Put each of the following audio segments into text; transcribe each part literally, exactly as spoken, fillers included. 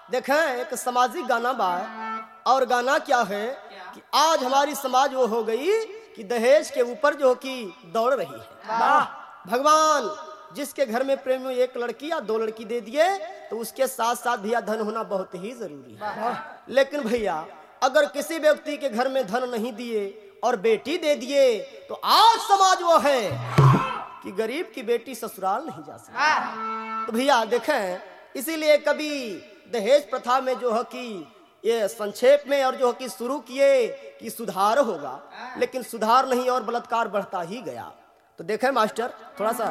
देखें एक सामाजिक गाना बा और गाना क्या है कि आज हमारी समाज वो हो गई कि दहेज के ऊपर जो कि दौड़ रही है। भगवान जिसके घर में प्रेमी एक लड़की या दो लड़की दे दिए तो उसके साथ साथ भैया धन होना बहुत ही जरूरी है। लेकिन भैया अगर किसी व्यक्ति के घर में धन नहीं दिए और बेटी दे दिए तो आज समाज वो है कि गरीब की बेटी ससुराल नहीं जा सकती। तो भैया देखें इसीलिए कभी दहेज प्रथा में जो है कि ये संक्षेप में और जो है कि शुरू किए कि सुधार होगा, लेकिन सुधार नहीं और बलात्कार बढ़ता ही गया। तो देखें मास्टर थोड़ा सा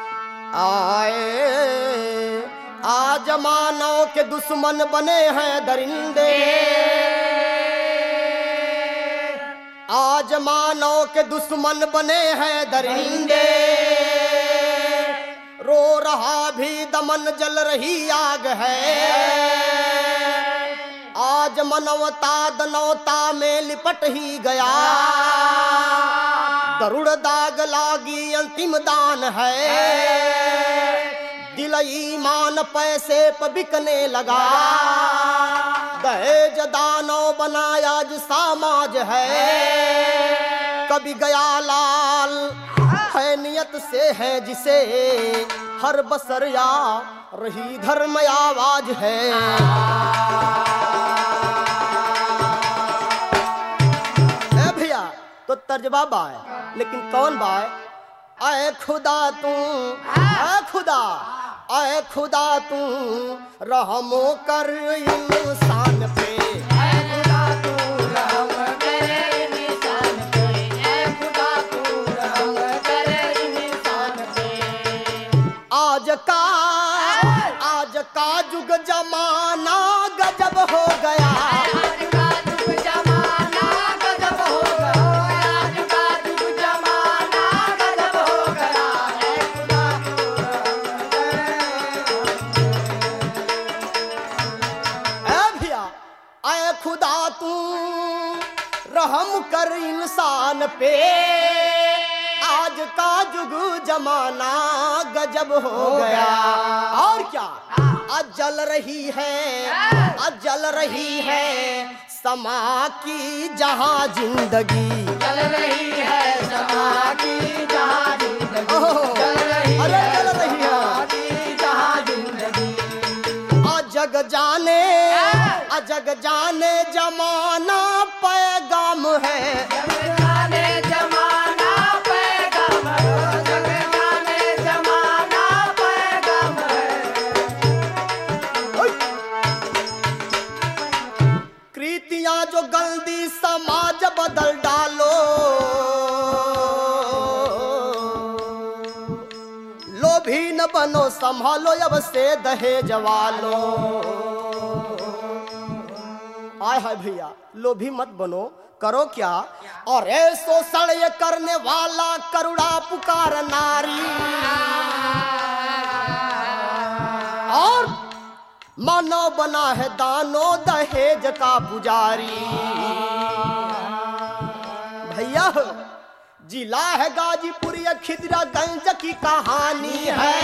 आए आज मानव के दुश्मन बने हैं दरिंदे, आज मानव के दुश्मन बने हैं दरिंदे, रो रहा भी दमन जल रही आग है, आज मनवता दनवता में लिपट ही गया, दरुड़ दाग लागी अंतिम दान है, दिल ईमान पैसे पर बिकने लगा, दहेज दानव बनाया जो समाज है, कभी गया लाल है नियत से है जिसे हर बसर या रही धर्म आवाज है। ए भैया तो तर्जबा बाय लेकिन कौन बाय आए खुदा तू आए खुदा आए खुदा तू रहमो कर इंसान पे, आज का आज का जुग जमाना गजब हो गया, आज का जुग जमाना गजब हो गया, आज का जुग जमाना गजब हो गया, ए भैया आए खुदा तू रहम कर इंसान पे, आज का जुग जमाना गजब हो गया। और क्या आज जल रही है आज जल रही है समा की जहां जिंदगी, चल रही है समा की जहां जिंदगी, ओह, चल रही अरे है चल रही है समा की जहां जिंदगी, आज जग जाने आज जग जाने जमाना पैगाम है, जग जाने जमाना पैगाम है, जग जाने जमाना पैगाम है, कृतियां जो गंदी समाज बदल डालो, लोभी न बनो संभालो अब से दहेज वालो। आय हाय भैया लोभी मत बनो, करो क्या और ऐसो सड़े करने वाला करुणा पुकार नारी, और मानव बना है दानो दहेज का पुजारी। भैया जिला है गाजीपुर या खिदरागंज की कहानी है,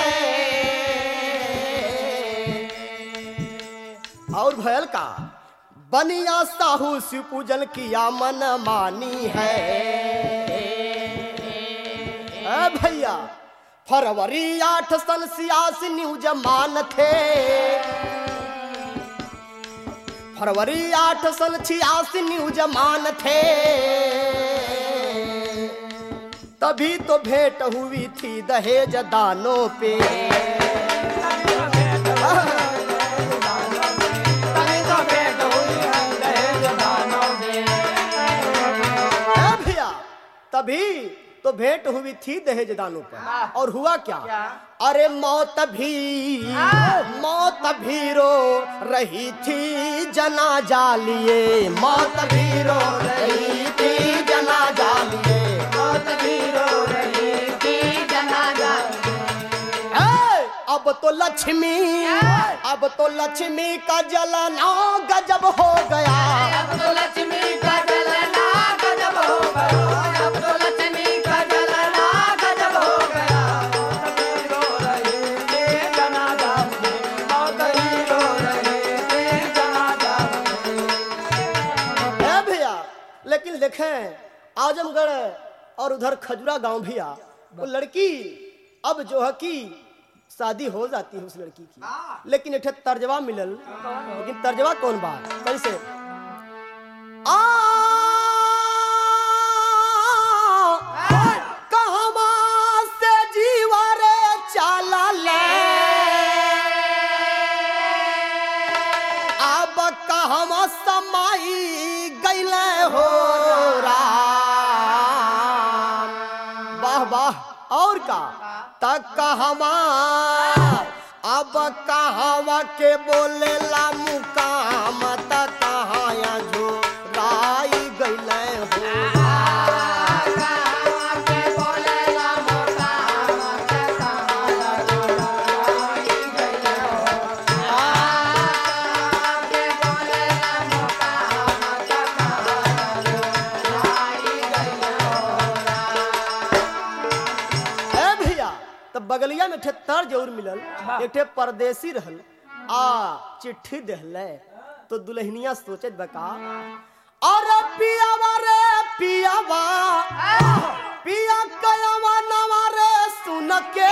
और भयल का बनिया साहू शिव पूजन किया मन मानी है। ए भैया फरवरी आठ सन सियासी न्यूज मान थे, फरवरी आठ सन छियासी न्यूज मान थे, तभी तो भेंट हुई थी दहेज दानों पे, तभी तो भेंट हुई थी दहेज दानों पर। और हुआ क्या अरे मौत भी मौत भी रो रही थी जनाजा लिए, मौत भी रो रही थी जनाजा लिए, मौत भी रो रही थी जनाजा लिए, अब तो लक्ष्मी अब तो लक्ष्मी का जलना गजब हो गया, अब तो लक्ष्मी का जलना गजब हो गया, अब तो लक्ष्मी का जलना गजब हो गया, मौत भी रो रही थी जनाजा लिए, मौत भी रो रही थी आजमगढ़ और उधर खजुरा गांव भी आ, वो लड़की अब जो है कि शादी हो जाती है उस लड़की की, लेकिन एक तर्जवा मिलल। लेकिन तर्जवा कौन बात कैसे आ कहवा से जीवा रे चाला ले अब कहवा समाई गईले हो राम। वाह वाह। और का तक कहवा अब कहवा के बोलेला मुकाम तक कहाँ जो राई गईले हो बगलिया में ठे तर जरूर मिलल। एक ठे परदेसी रहल आ चिट्ठी देहले तो दुल्हनिया सोचत बका अरे पियावा रे पियावा पिया कयावा नवा रे सुन के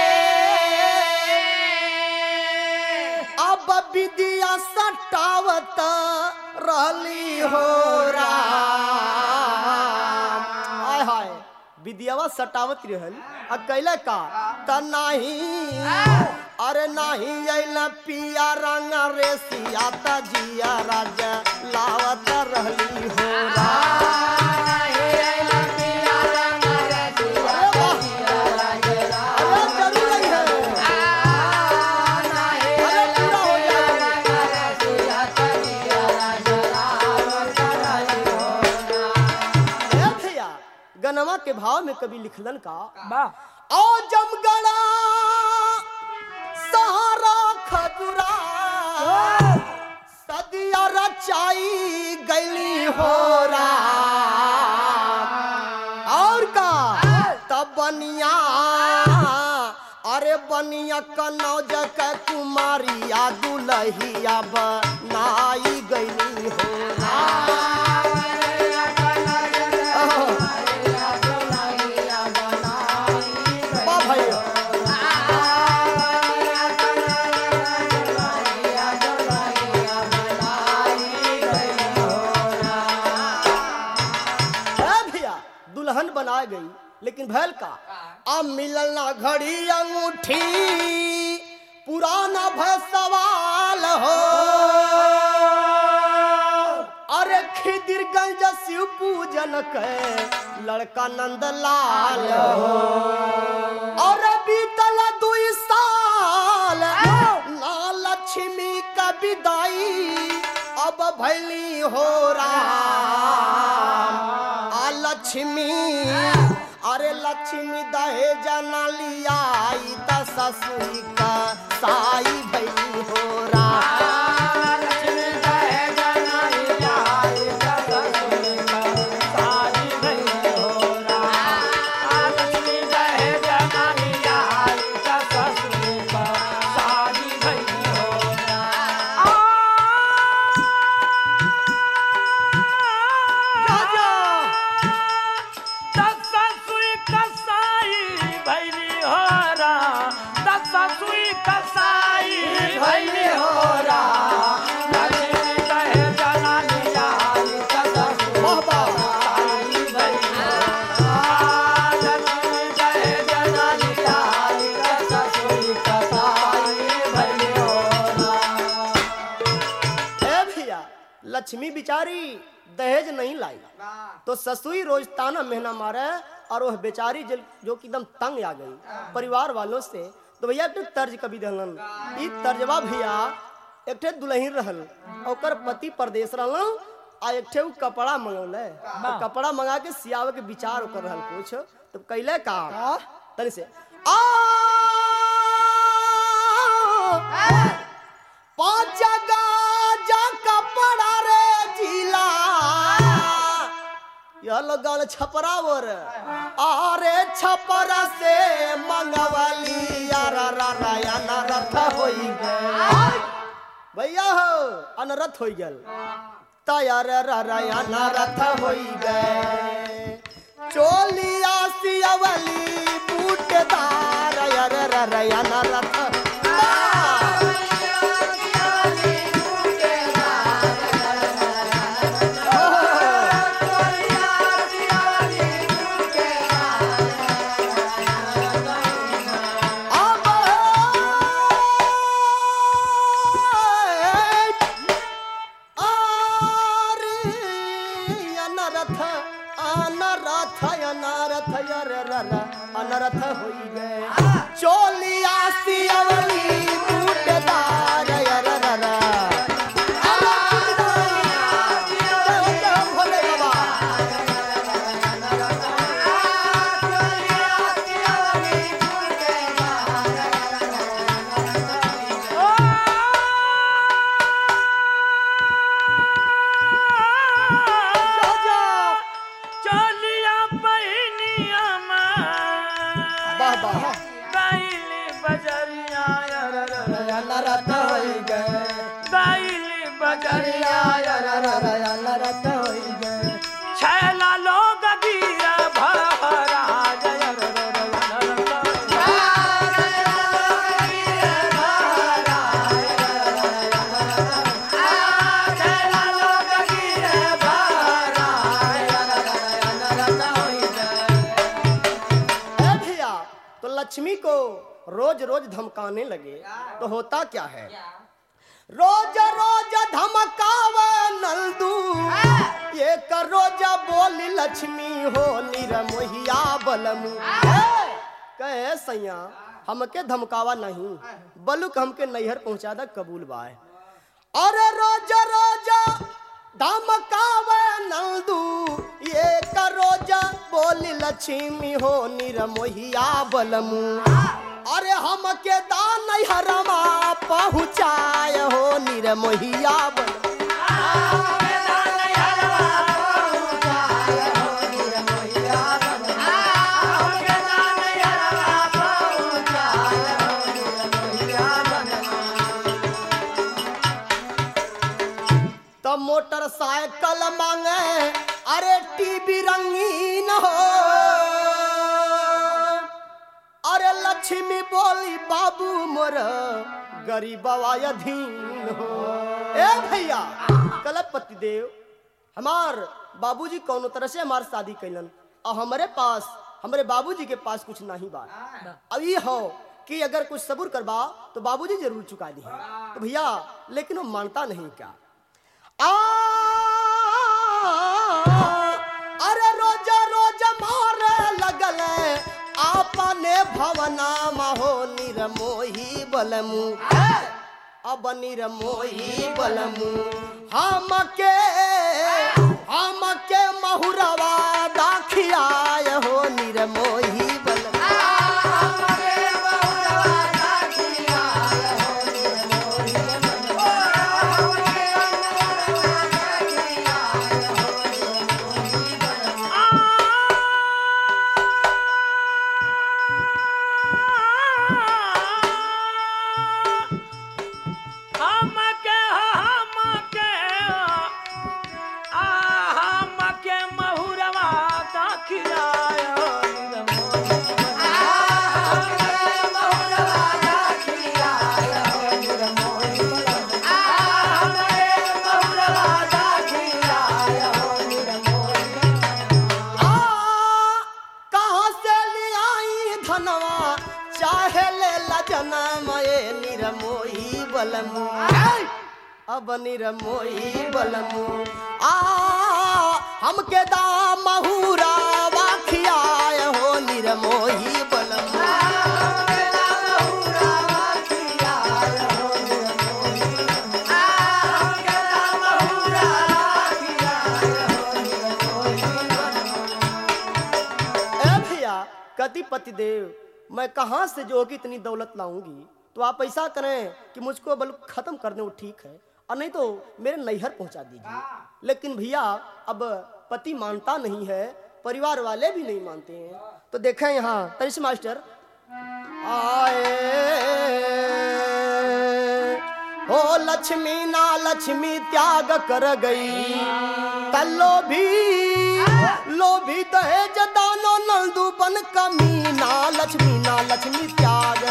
अब विदिया सटावत रहली हो राम। हाय हाय विदियावा सटावत रहल आ कैला का त नहीं अरे नहीं अइला पिया रंग रे सिया त जिया राजा लावत रहली हो गनमा के भाव में कभी लिखलन का ओ जमगढ़ा सहारा खजुरा सदिया रचाई गईली हो राम। और का तब बनिया अरे बनिया कनौज के कुमारिया दुलहिया बनाई गईली हो राम। बना गई लेकिन भैल का अब मिलल ना घड़ी अंगूठी पुराना भय सवाल हो अरे खिदिरगंज शिव पूजन के लड़का नंदलाल हो और बीतल दुई साल ना लक्ष्मी का विदाई अब भैली हो राम। लक्ष्मी अरे लक्ष्मी दहे जना लिया त ससुरी का साई भई हो राम। लक्ष्मी दहे जना लिया त ससुरी का साई भई हो राम। लक्ष्मी दहे जना लिया त ससुरी का साई भई हो राम। लक्ष्मी बिचारी दहेज नहीं लाई तो ससुई रोज ताना मेहना मारे और वह बेचारी जो कि एकदम तंग आ गई परिवार वालों से। तो भैया एक तर्ज कभी दहलन ई तर्जवा भैया एक ठे दुल्हन रहल ओकर पति परदेश रहल आ एक ठे कपड़ा मंगौले तो कपड़ा मंगा के सियावे के विचार ओकर रहल कुछ तो कैले का तनी से आ पांच गाजा कपड़ा रे जिला यह लगल छपरावर अरे छपरा से मंगवाली यारा राया नरथ होई गए भैया हो अनरथ होई गल तैयार राया नरथ होई गए। चोलिया सियवली बूटेदार यर रया नरथ अनरथ होई गए चोलिया सियवली बूटेदार यर ररा भोले बाबा नरथ होई गए बजरिया नरथ होई गए छैला लोग गिरा भरा तो लक्ष्मी को रोज रोज धमकाने लगे तो होता क्या है रोज रोज धमकावे नलदू ये कर रोज बोली लक्ष्मी हो निरमोहिया बलमु कहे सैया हमके धमकावा नहीं बलुक हमके नैहर पहुंचा दा कबूल बाय अरे रोज रोज धमकावे नलदू ये कर रोज बोली लक्ष्मी हो निरमोहिया बलमु अरे हम के दान हरमा पहुँचाय हो निरमोहिया बल तो मोटरसाइकिल मांगे अरे टीवी रंगीन हो अरे लक्ष्मी बोली बाबू मोर गरीबवा अधीन हो ए भैया कलपति देव हमार बाबूजी कौनो तरह से हमार शादी कैलन और हमारे पास हमारे बाबूजी के पास कुछ नहीं बा अब ये हो कि अगर कुछ सबूर करबा तो बाबूजी जरूर चुका दी तो भैया लेकिन वो मानता नहीं क्या आ अरे रोज रोज मारे लगल आपने भवना महो निरमोही बलमु अब निरमोही बलमु हम के हम के महुरवा दाखियाय हो निरमोही बलमु अब निरमोही बलमु आ हमके दा महुरा वाखियाय हो निरमोही बलमु ए भैया कति पति देव मैं कहाँ से जो होगी इतनी दौलत लाऊंगी तो आप ऐसा करें कि मुझको बल खत्म कर दें वो ठीक है और नहीं तो मेरे नैहर पहुंचा दीजिए लेकिन भैया अब पति मानता नहीं है परिवार वाले भी नहीं मानते हैं तो देखें यहाँ तनिष मास्टर आए हो लक्ष्मी ना लक्ष्मी त्याग कर गई तल्लो भी लोभी दहेज दानो नंदू बन कमीना लक्ष्मी ना लक्ष्मी त्याग।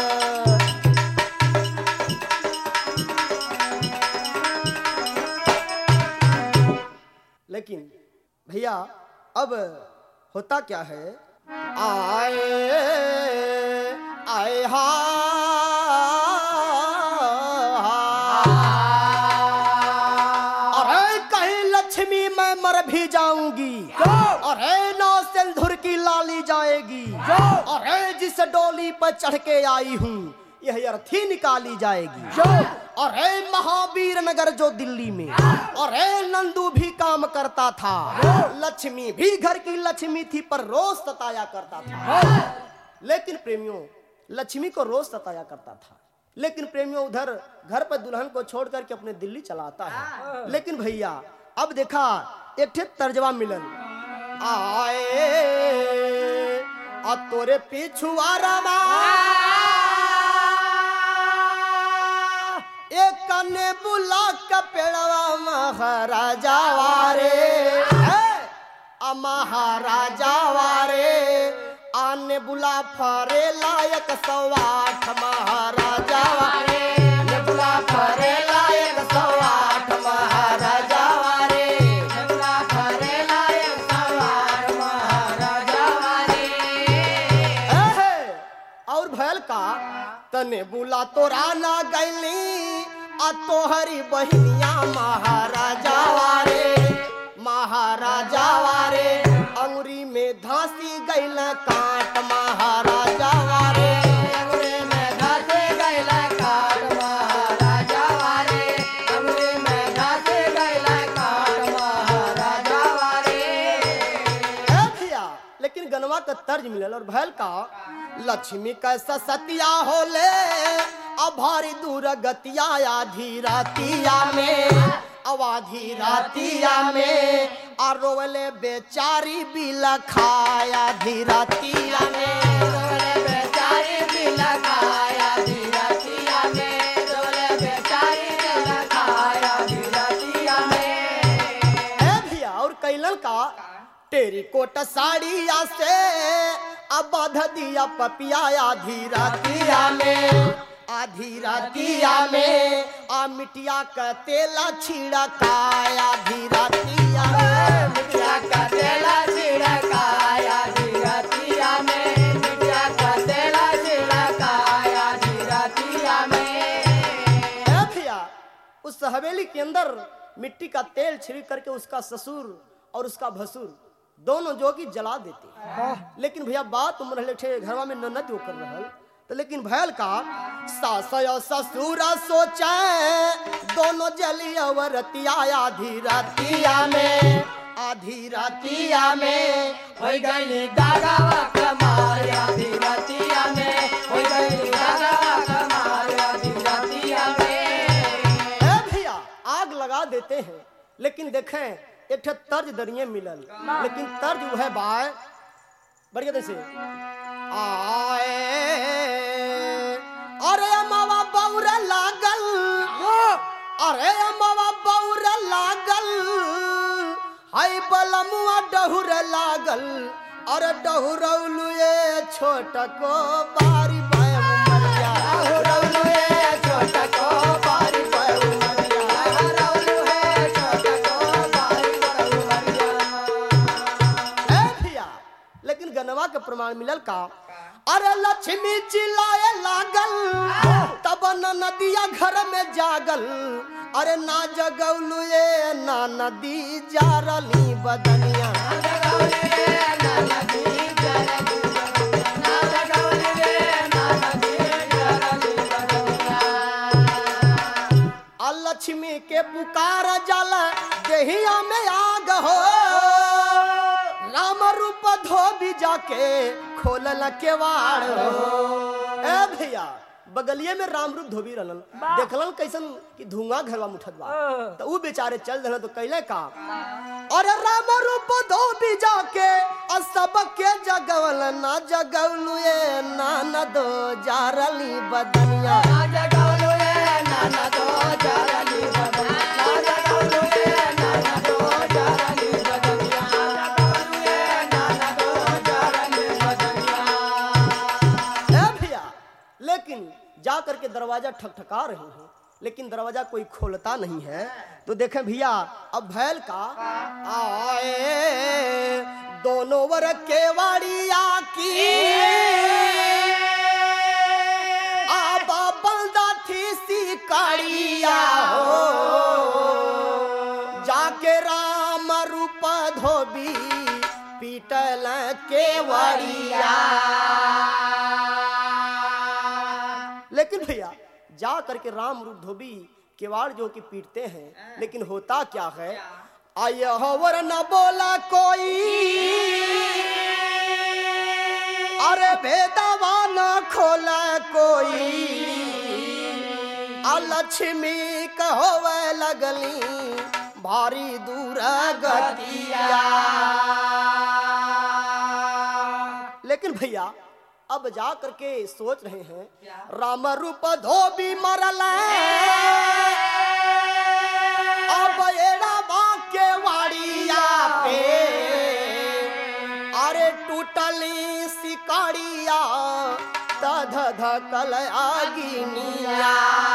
लेकिन भैया अब होता क्या है, आए आए हा अरे कहीं लक्ष्मी मैं मर भी जाऊंगी, अरे नौ सिंदूर की लाली जाएगी, अरे जिस डोली पर चढ़ के आई हूँ यह अर्थी निकाली जाएगी। अरे महावीर नगर जो दिल्ली में, अरे नंदू भी काम करता था, लक्ष्मी भी घर की लक्ष्मी थी पर रोज सताया करता था। लेकिन प्रेमियों लक्ष्मी को रोज सताया करता था, लेकिन प्रेमियों उधर घर पर दुल्हन को छोड़ करके अपने दिल्ली चलाता है। लेकिन भैया अब देखा एक ठे तर्जवा मिलन, आए आ तोरे पीछुआ रमा एक कने बुला का पेड़वा महाराजा वारे, आ महाराजा वारे आने बुला फारे लायक सवाठ महाराजा वारे, ने बुला फारे लायक सवाठ महाराजा वारे, ने बुला फारे लायक सवाठ महाराजा वारे। और भैल का तने बुला तो राना गैली आ तोहरी बहनिया महाराजा वारे, महाराजा वारे अंगुरी में धांसी गैल काट महाराजा वारे, अंगुरी में धांसी गैल काट महाराजा वारे, अंगुरी में धांसी गैल काट महाराजा वारे। ए भैया लेकिन गनवा का तर्ज मिलल और भैल का लक्ष्मी कैसा सतिया होले अब भारी दूर गतिया आधी रातिया में, अवाधी रातिया में आ रोवले बेचारी बिला खाया धी रातिया में, रोवले बेचारी बिला खाया धी रातिया में, रोवले बेचारी बिला खाया धी रातिया में। ए भैया और कैलन का तेरी कोट साड़िया से अब बाध दिया पपिया आधी रातिया में, आधी रातिया में आ मिटिया का तेला छिड़ा काया आधी रातिया में, मिटिया का तेला छिड़ा काया आधी रातिया में, मिटिया का तेला छिड़ा काया आधी रातिया में। ए भैया उस हवेली के अंदर मिट्टी का तेल छिड़क करके उसका ससुर और उसका भसुर दोनों जो की जला देते। लेकिन भैया बात उम्र लेठे घरवा में ननद वो कर रहल तो लेकिन भैल का सास और ससुर सोचे दोनों जली अवरतिया आधी रातिया में, आधी रातिया में हो गई गागावा कमाल आधी रातिया में, हो गई गागावा कमाल आधी रातिया में। ए भैया आग लगा देते हैं लेकिन देखें एक ठे तर्ज दरिये मिलल, लेकिन तर्ज वह बाय बढ़िया जैसे आए अरे अमावा बौर लागल, अरे अमावा बौर लागल, हाय बलमुआ डहुर लागल, अरे डहुरौलू ये छोट को बारी पाए उमरिया, डहुरौलू ये छोट को बारी पाए उमरिया, डहुरौलू है छोट को बारी पाए उमरिया। ए भैया लेकिन गनवा के प्रमाण मिलल का अरे लक्ष्मी चिल्लाए लागल तब न नदिया घर में जागल, अरे ना जगौलू ये ना नदी जारली बदनिया, ना जगौलू ये ना नदी जारली बदनिया, ना जगौलू ये ना नदी जारली बदनिया। आ लक्ष्मी के पुकार जल देहिया में आग हो, राम रूप धोबी जाके खोलल केवाड़ हो। ए भैया बगलिए में राम रूप धोबी रहलन, देखलन कैसन कि धुआं घरवा मुठत बा तो ऊ बेचारे चल दहन तो कैले का और राम रूप धोबी जाके और सब के जगवल ना जगवलू ये नाना दो जारली बदनिया, ना जगवलू ये नाना दो जारली बदनिया, ना जगवलू ये नाना दो जारली बदनिया। दरवाजा ठकठका रहे हैं, लेकिन दरवाजा कोई खोलता नहीं है। तो देखें भैया, अब भैल का आए दोनों वर केवाड़िया की आबा बंदा थी सी काड़िया हो, जाके राम रूप धोबी पीटल केवड़िया। लेकिन भैया जा करके राम रूप धोबी केवाड़ जो कि पीटते हैं, लेकिन होता क्या है, आय होवर न बोला कोई, अरे भेदवा न खोला कोई, लक्ष्मी कहोवे लगली भारी दूर गतिया। लेकिन भैया अब जा करके सोच रहे हैं, राम रूप धोबी मरल अब एड़ा बाके वाड़िया पे, अरे टूटली सिकाड़िया तध धकल आगिनिया।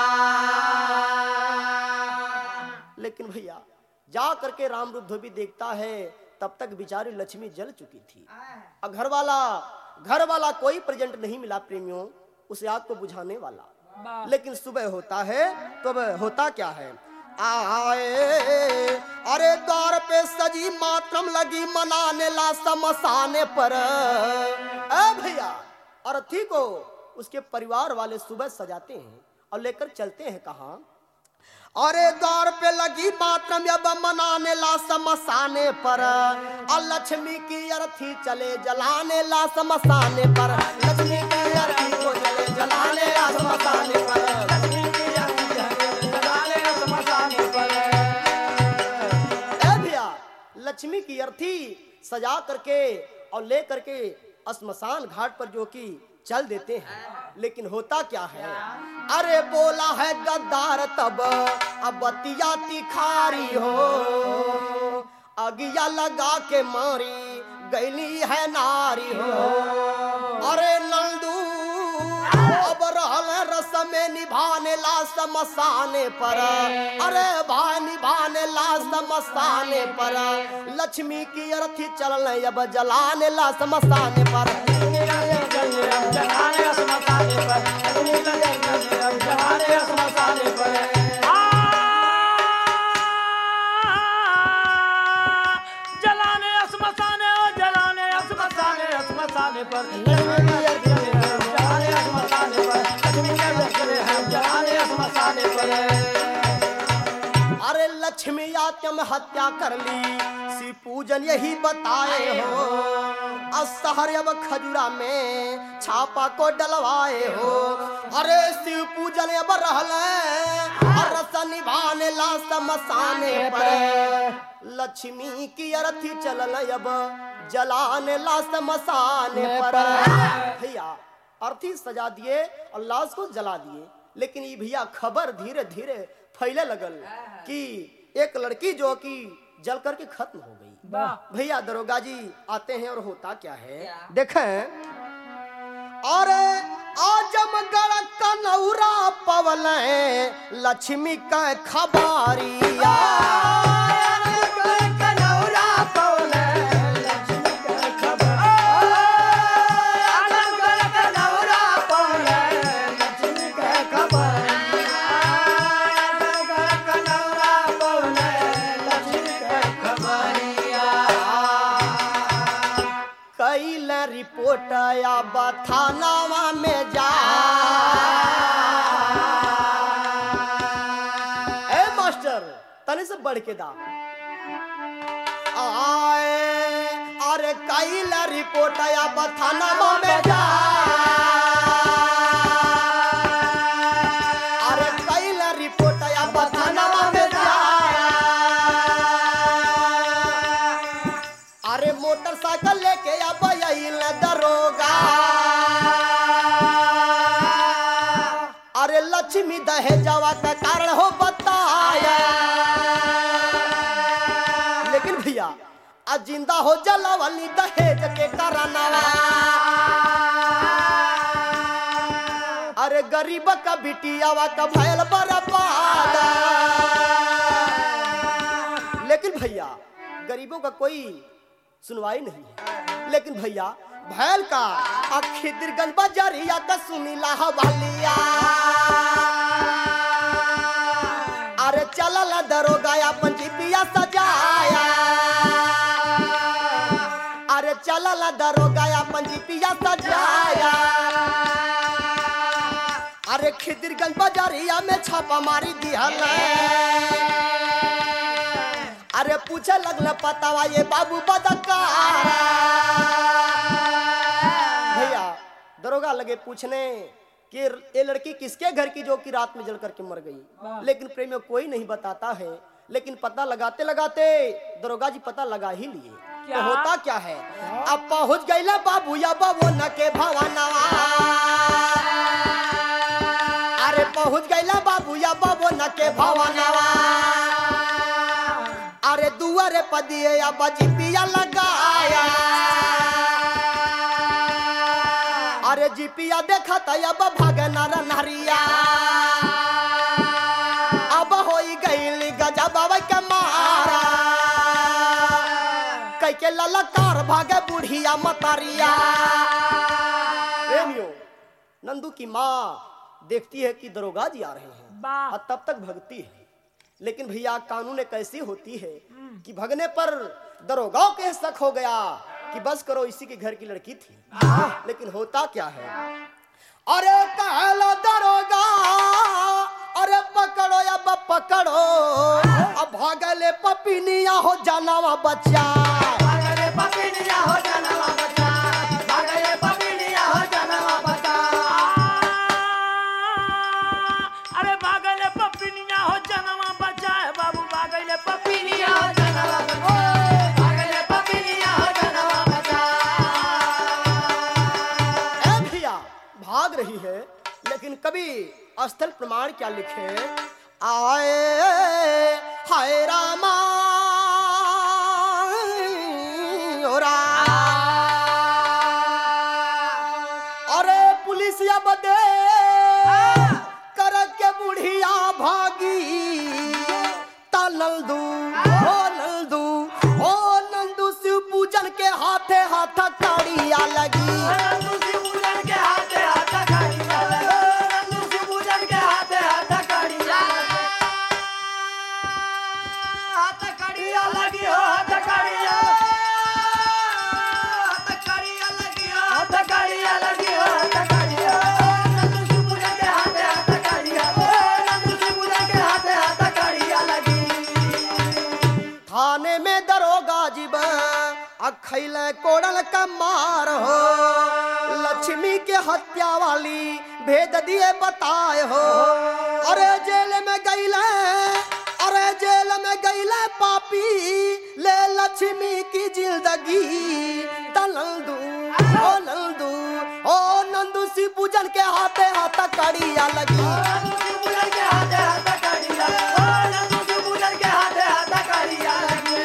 लेकिन भैया जा करके राम रूप धोबी देखता है, तब तक बेचारी लक्ष्मी जल चुकी थी। और घर वाला घर वाला कोई प्रेजेंट नहीं मिला प्रेमियों उसे आग को बुझाने वाला। लेकिन सुबह होता है तो अब होता क्या है, आए अरे द्वार पे सजी मातरम लगी मनाने ला समसाने पर। ए भैया अर्थी को उसके परिवार वाले सुबह सजाते हैं और लेकर चलते हैं कहाँ, अरे द्वार पे लगी मातरम अब मनाने ला समसाने पर, और लक्ष्मी की अर्थी चले जलाने ला समसाने पर, लक्ष्मी की अर्थी को चले जलाने ला समसाने पर, लक्ष्मी की अर्थी जलाने ला समसाने पर। ए भैया लक्ष्मी की अर्थी सजा करके और ले करके श्मशान घाट पर जो कि चल देते हैं। लेकिन होता क्या है, अरे बोला है गद्दार तब अब बतिया तिखारी हो, अगिया लगा के मारी गैली है नारी हो। अरे नंदू अब रहल रस में निभाने ला समसाने पर, अरे भाई निभाने ला समसाने पर, लक्ष्मी की अर्थी चल अब जलाने ला समसाने पर, जलाने समसाने पर, जलाने समसाने पर। जलाने स्मशाने जलाने स्मशाने स्मशाने पर, जलाने स्मशाने पर, जलाने स्मशाने पर। अरे लक्ष्मी आत्म हत्या कर ली शिव पूजन यही बताए हो, असहर अब खजुरा में छापा को डलवाए हो। अरे शिव पूजन अब रहल रस निभाने ला समसाने पर, लक्ष्मी की अर्थी चलल अब जलाने ला समसाने पर। भैया अर्थी सजा दिए और लाश को जला दिए। लेकिन ये भैया खबर धीरे धीरे फैले लगल कि एक लड़की जो कि जल करके खत्म हो गई। भैया दरोगा जी आते हैं और होता क्या है देखें, और आजमगढ़ कनौरा पवल लक्ष्मी का खबारिया, रिपोर्ट या बथानावा में जा। ए मास्टर तने से बढ़ के दा आए, अरे कैला रिपोर्ट या बथानावा में जा, अरे कैला रिपोर्ट या बथानावा में जा। अरे मोटरसाइकिल लेके अब दरोगा, अरे लक्ष्मी दहेजवा का कारण हो बताया। लेकिन भैया आज जिंदा हो जलावली दहेज के करनवा, अरे अरे गरीब का बिटियावा का भैल बर्बाद। लेकिन भैया गरीबों का कोई सुनवाई नहीं है। लेकिन भैया भैल का खिदरगंज बाजारिया का सुनीला हवालिया। अरे चलल दरोगा अपन जीपिया सजाया। अरे चलल दरोगा अपन जीपिया सजाया। अरे खिदरगंज बाजारिया में छापा मारी दिहल। अरे पूछे लगल पतावा ये बाबू बदकार। भैया दरोगा लगे पूछने कि ये लड़की किसके घर की जो कि रात में जल करके मर गई। लेकिन प्रेम में कोई नहीं बताता है। लेकिन पता लगाते लगाते दरोगा जी पता लगा ही लिए तो होता क्या है। अब पहुंच गई बाबू या बाबू न के भवनवा। अरे पहुंच गई बाबू या बाबू न के भवनवा। अरे दुआरे पदिए या जीपिया लगाया। अरे जीपिया देखा था अब भागना नहरिया। अब हो गई गजब के मारा। कई के ललकार भागे बुढ़िया मतारिया। प्रेमियों नंदू की माँ देखती है कि दरोगा जी आ रहे हैं और तब तक भगती है। लेकिन भैया कानून एक ऐसी होती है कि भगने पर दरोगाओं के शक हो गया कि बस करो इसी के घर की लड़की थी। लेकिन होता क्या है। अरे कहला दरोगा अरे पकड़ो या पकड़ो। अब भागले पपिनिया हो जानवा बच्चा। भागले पपिनिया हो जानवा बच्चा। भागले पपिनिया हो जानवा बच्चा। अरे भागले पपिनिया हो जानवा बच्चा है बाबू। भागले पपिनिया हो जानवा बच्चा। भागले पपिनिया हो जानवा बच्चा। ए भैया भाग रही है। लेकिन कभी स्थल प्रमाण क्या लिखे। आए हाय रामा अरे पुलिस या बदे कर के बुढ़िया भागी। ता नंदू ओ नंदू ओ नंदू शिव पूजन के हाथे हाथ काड़िया लगी। नंदू शिव पूजन के हाथे हाथ काड़िया लगी। नंदू शिव पूजन के हाथे हाथ काड़िया हाथ काड़िया लगी हो। हाथ काड़िया हाथ काड़िया लगी हो। हाथ काड़िया लगी हो। हाथ काड़िया नंदू शिव पूजन के हाथे हाथ काड़िया। नंदू शिव पूजन के हाथे हाथ काड़िया लगी। थाने में दरोगा जी अखैले कोड़ल का मार हो। लक्ष्मी के हत्या वाली भेद दिए बताए हो। अरे जेल में गईले अरे जेल में गईले पापी ले लक्ष्मी की जिंदगी। नंदू ओ नंदू ओ नंदू शिव पूजन के हाथे हाथ कड़िया लगी। नंदू शिव पूजन के हाथे हाथ काड़िया। ओ नंदू शिव पूजन के हाथे हाथ काड़िया लगी।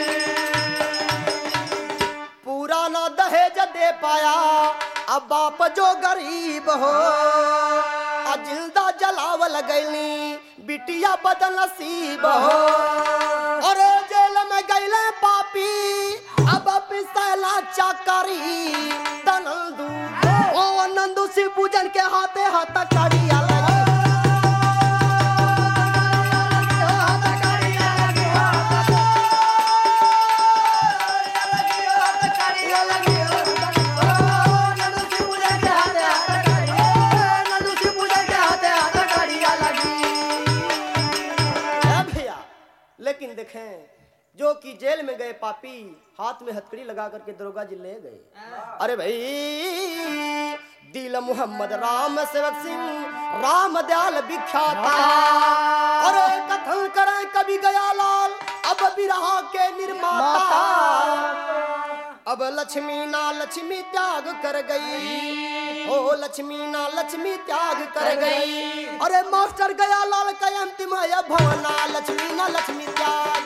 पूरा ना दहेज दे पाया अब बाप जो गरीब हो। जिंदा जलावल गईली बिटिया बदनसीब हो। अरे जेल में गईले पापी अब पिसला चाकरी। नंदू ओ नंदू शिव पूजन के हाथे हाथ कड़िया लगी। हाथ काड़िया लगी हो। हाथ काड़िया लगी हो। नंदू शिव पूजन के हाथे हाथ काड़िया। नंदू शिव पूजन के हाथे हाथ काड़िया लगी। है भैया। लेकिन देखें जो कि जेल में गए पापी हाथ में हथकड़ी लगा करके दरोगा जी ले गए। अरे भाई दिल मोहम्मद राम सेवक सिंह राम दयाल विख्याता। अरे कथन करें कभी गया लाल अब बिरहा के निर्माता। अब लक्ष्मी ना लक्ष्मी त्याग कर गई। ओ लक्ष्मी ना लक्ष्मी त्याग कर गई। अरे मास्टर गया लाल का अंतिम है भवना। लक्ष्मी ना लक्ष्मी त्याग